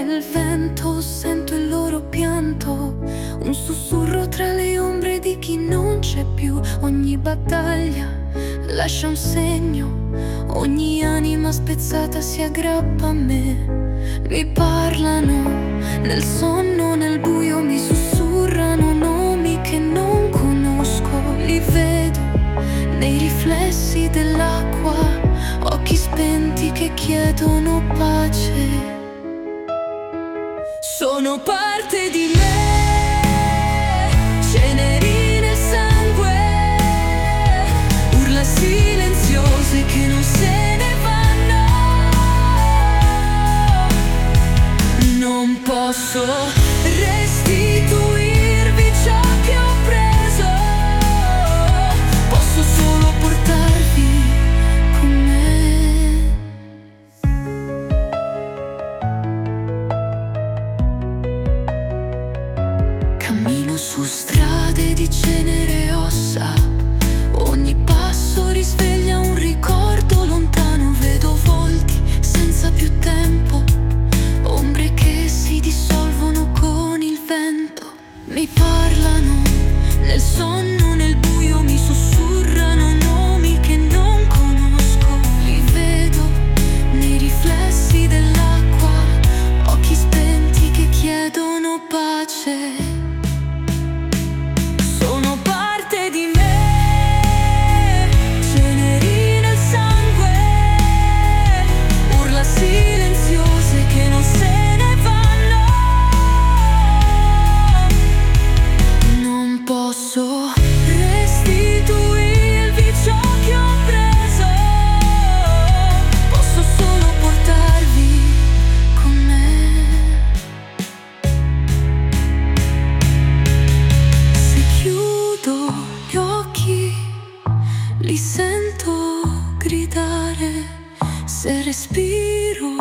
il vento, sento il loro pianto, un sussurro tra le ombre di chi non c'è più. Ogni battaglia lascia un segno, ogni anima spezzata si aggrappa a me. Mi parlano nel sonno, nel buio mi sussurrano nomi che non conosco. Li vedo nei riflessi dell'acqua, occhi spenti che chiedono pace. Sono parte di me, ceneri nel sangue, urla silenziose che non se ne vanno. Non posso restituirvi ciò che ho preso, posso solo portarvi con me. Cammino su strade di cenere e ossa, ogni passo risveglia un ricordo lontano. Vedo volti senza più tempo, ombre che si dissolvono con il vento. Mi parlano nel sonno, nel buio mi sussurrano nomi che non conosco. Li vedo nei riflessi dell'acqua, occhi spenti che chiedono pace. Sono parte di me, ceneri nel sangue, urla silenziose che non se ne vanno. Non posso restituirvi ciò che ho preso, posso solo portarvi con me. Se chiudo gli occhi, li sento gridare. Se respiro